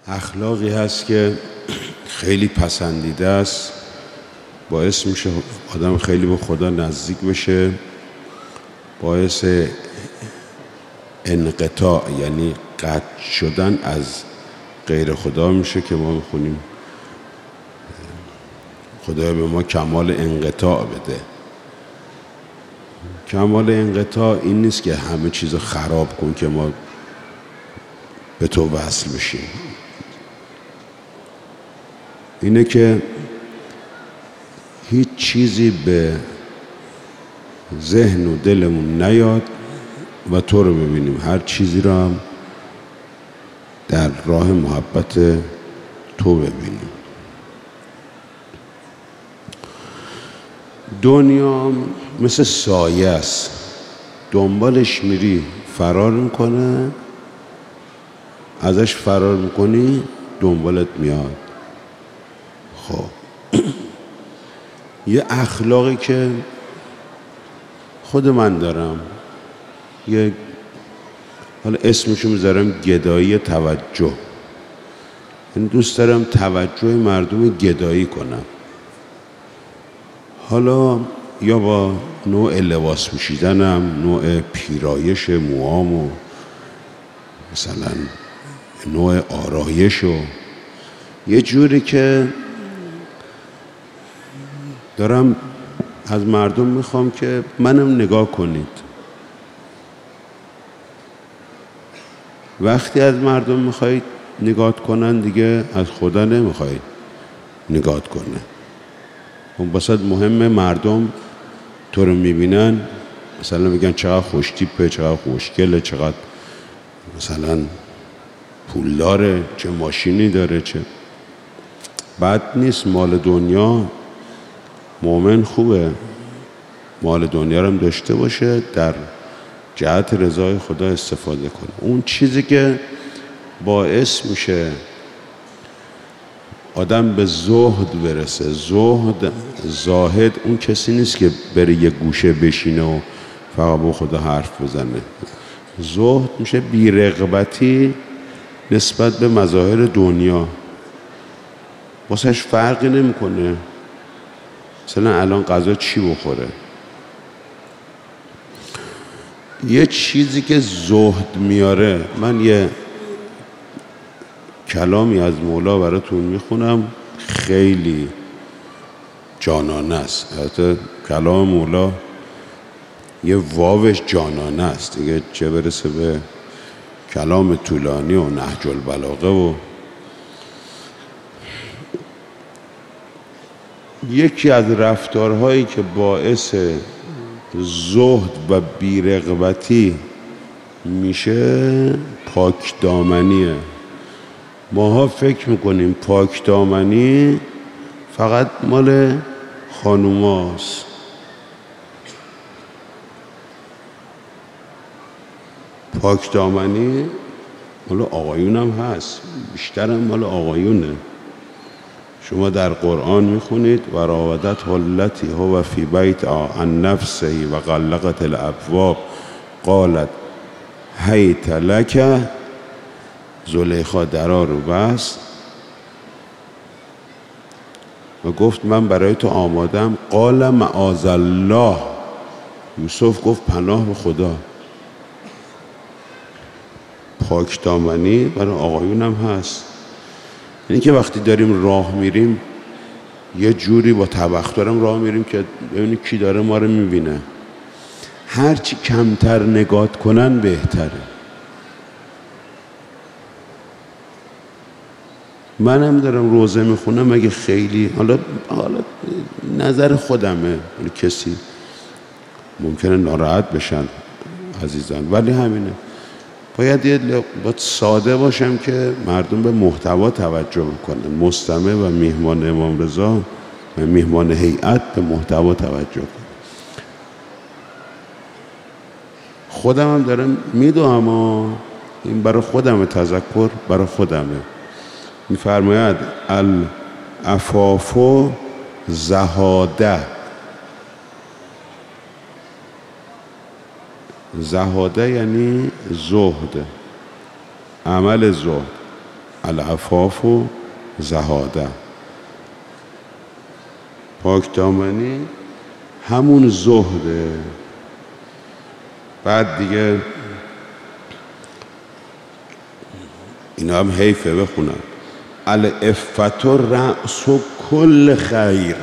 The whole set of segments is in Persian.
اخلاقی هست که خیلی پسندیده است، باعث میشه آدم خیلی به خدا نزدیک بشه، باعث انقطاع یعنی قطع شدن از غیر خدا میشه که ما میخونیم خدا به ما کمال انقطاع بده. کمال انقطاع این نیست که همه چیز خراب کن که ما به تو وصل بشیم، اینه که هیچ چیزی به ذهن و دلمون نیاد و تو رو ببینیم، هر چیزی رو هم در راه محبت تو ببینیم. دنیا مثل سایه است، دنبالش میری فرار میکنه، ازش فرار میکنی دنبالت میاد. خب یه اخلاقی که خود من دارم، یه حالا اسمشو میذارم گدایی توجه، یعنی دوست دارم توجه مردم گدایی کنم. حالا یا با نوع لباس پوشیدنم، نوع پیرایش موام و مثلا نوع آرایش و یه جوری که دارم از مردم میخوام که منم نگاه کنید. وقتی از مردم میخواید نگاه کنن دیگه از خدا نمیخواید نگاه کنه. اون بسید مهمه مردم تو رو میبینن مثلا میگن چقدر خوشتیپه، چقدر خوشگله، چقدر مثلا پول داره، چه ماشینی داره، چه بد نیست. مال دنیا مؤمن خوبه مال دنیا رو هم داشته باشه، در جهت رضای خدا استفاده کنه. اون چیزی که باعث میشه آدم به زهد برسه، زاهد اون کسی نیست که بره یه گوشه بشینه و فقط با خدا حرف بزنه. زهد میشه بی‌رغبتی نسبت به مظاهر دنیا، واسهش فرقی نمیکنه مثلا الان غذا چی بخوره. یه چیزی که زهد میاره، من یه کلامی از مولا براتون میخونم، خیلی جانانه است. البته کلام مولا یه واوش جانانه است دیگه، چه برسه به کلام طولانی و نهج البلاغه. و یکی از رفتارهایی که باعث زهد و بی‌رغبتی میشه پاک دامنیه. ماها فکر میکنیم پاک دامنی فقط مال خانوماست. پاک دامنی مال آقایون هم هست، بیشتر هم مال آقایونه. شما در قرآن میخونید و راودت التی هو فی بیت عن نفسه و غلقت الابواب قالت هیت لک. زلیخا درا رو بست و گفت من برای تو آمادم. قال معاذ الله، یوسف گفت پناه به خدا. پاک دامنی برای آقایون هم هست، یعنی که وقتی داریم راه میریم یه جوری با تبخترم راه میریم که ببینی کی داره ما رو میبینه. هرچی کمتر نگاه کنن بهتره. منم دارم روزه میخونم، اگه خیلی حالا نظر خودمه، کسی ممکنه ناراحت بشن عزیزان، ولی همینه. باید ساده باشم که مردم به محتوا توجه کنن. مستمع و میهمان امام رضا و میهمان هیئت به محتوا توجه کنن. خودم هم دارم میدوام، این برای خودمه، تذکر برای خودمه. میفرماید العفاف زهاده. زهاده یعنی زهد، عمل زهد. العفاف و زهاده. پاکدامنی همون زهده. بعد دیگه اینا هم حیفه بخونم. العفت رأس کل خیر.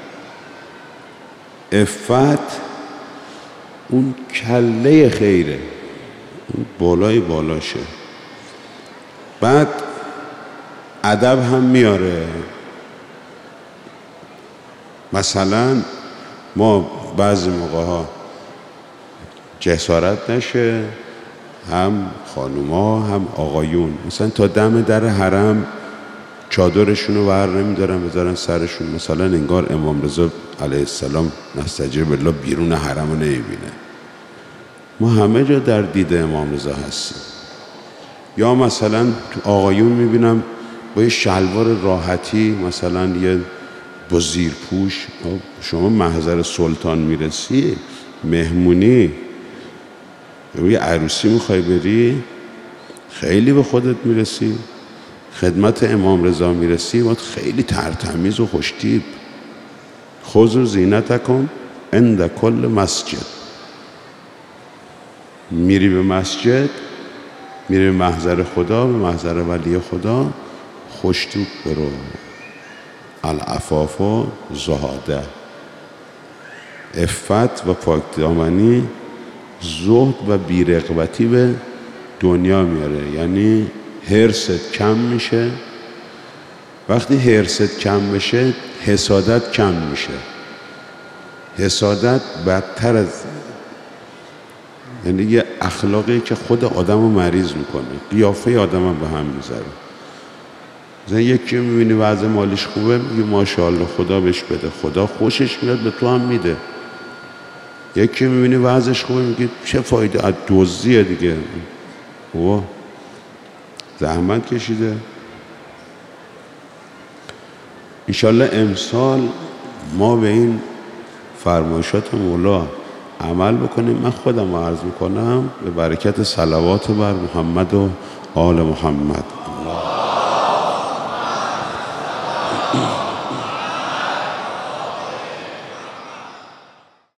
عفت اون کله خیره، اون بالای بالاشه. بعد ادب هم میاره. مثلا ما بعضی موقع ها جسارت نشه، هم خانوما هم آقایون مثلا تا دم در حرم چادرشونو ور نمیدارن بذارن سرشون، مثلا انگار امام رضا علیه السلام نستجیر بالله بیرون حرم رو نمیبینه. ما همه جا در دید امام رضا هستیم. یا مثلا تو آقایون میبینم با یه شلوار راحتی، مثلا یه با زیرپوش. شما محضر سلطان میرسی، مهمونی، یه عروسی میخوای بری، خیلی به خودت میرسی. خدمت امام رضا میرسی باید خیلی ترتمیز و خوشتیپ. خذوا زینتکم عند کل مسجد. میری به مسجد، میری به محضر خدا، به محضر ولی خدا، خوشتیپ برو. العفاف و زهاده. عفت و پاکدامنی زهد و بیرغبتی به دنیا میاره. یعنی حرصت کم میشه. وقتی حرصت کم بشه حسادت کم میشه. حسادت بدتر از، یعنی یه اخلاقی که خود آدم رو مریض میکنه، قیافه آدم هم به هم میذاره. مثلا یکی میبینی وضع مالیش خوبه، میگه ماشاءالله خدا بهش بده، خدا خوشش میاد به تو هم میده. یکی میبینی وضعش خوبه، میگه چه فایده از دزدیه دیگه، اوه زحمت کشیده. انشالله امسال ما به این فرمایشات مولا عمل بکنیم. من خودم عرض میکنم به برکت صلوات بر محمد و آل محمد.